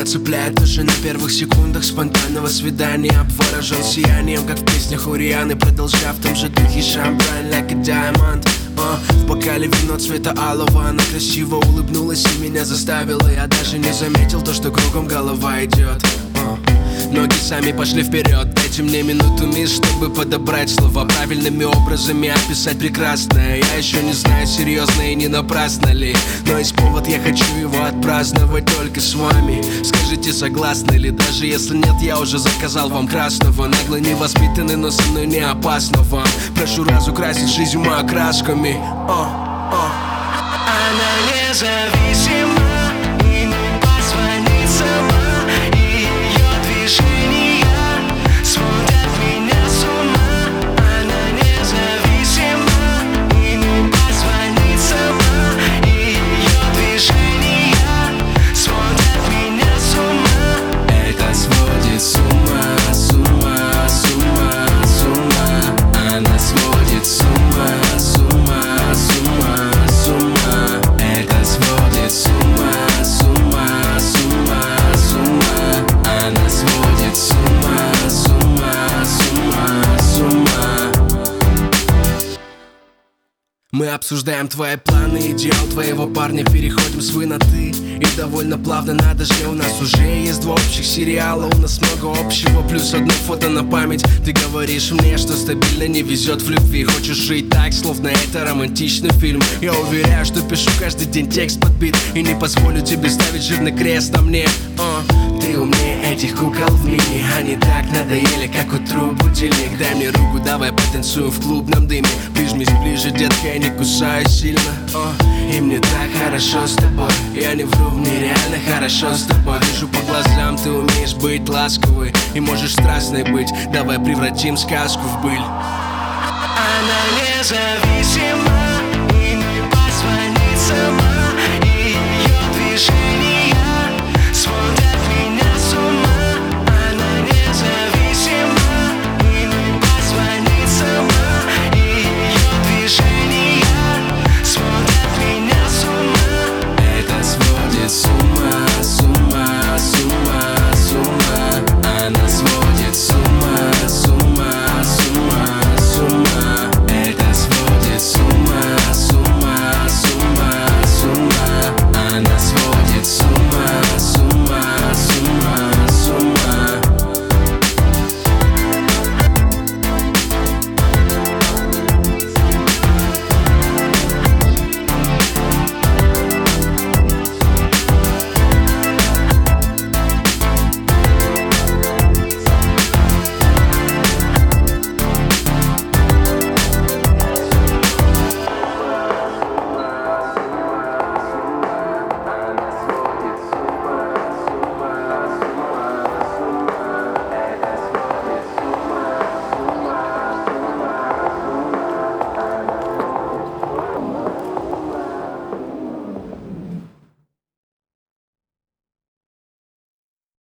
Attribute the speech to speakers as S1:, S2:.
S1: цепляет уже на первых секундах спонтанного свидания. Обворожен сиянием, как в песнях у Рианы, продолжая в том же духе шампань, like a diamond. В бокале вино цвета алого. Она красиво улыбнулась и меня заставила. Я даже не заметил то, что кругом голова идет. Ноги сами пошли вперед. Дайте мне минуту, мисс, чтобы подобрать слова, правильными образами описать прекрасное. Я еще не знаю, серьезно и не напрасно ли, но есть повод, я хочу его отпраздновать только с вами. Скажите, согласны ли? Даже если нет, я уже заказал вам красного. Нагло не воспитанный, но со мной не опасно вам. Прошу разукрасить жизнь мою красками.
S2: Она независима и не позвонит сама. Сводят меня с ума. Она независима и не позвонит сама. И ее движения сводят меня с ума.
S1: Это сводит с ума, с ума, с ума, с ума. Она сводит с ума, с ума, с ума, с ума. Это сводит с ума, с ума, с ума, с ума. Она сводит с ума, с ума, с ума, с ума. Мы обсуждаем твои планы, идеал твоего парня. Переходим с вы на ты и довольно плавно на дожде. У нас уже есть два общих сериала, у нас много общего, плюс одно фото на память. Ты говоришь мне, что стабильно не везет в любви. Хочешь жить так, словно это романтичный фильм. Я уверяю, что пишу каждый день текст под бит и не позволю тебе ставить жирный крест на мне. Ты умнее этих кукол в мини. Они так надоели, как утру будильник. Дай мне руку, давай потанцуем в клубном дыме. Прижмись ближе, детка, я не кусаю сильно. И мне так хорошо с тобой. Я не вру, мне реально хорошо с тобой. Вижу по глазам, ты умеешь быть ласковой и можешь страстной быть. Давай превратим сказку в быль.
S2: Она независима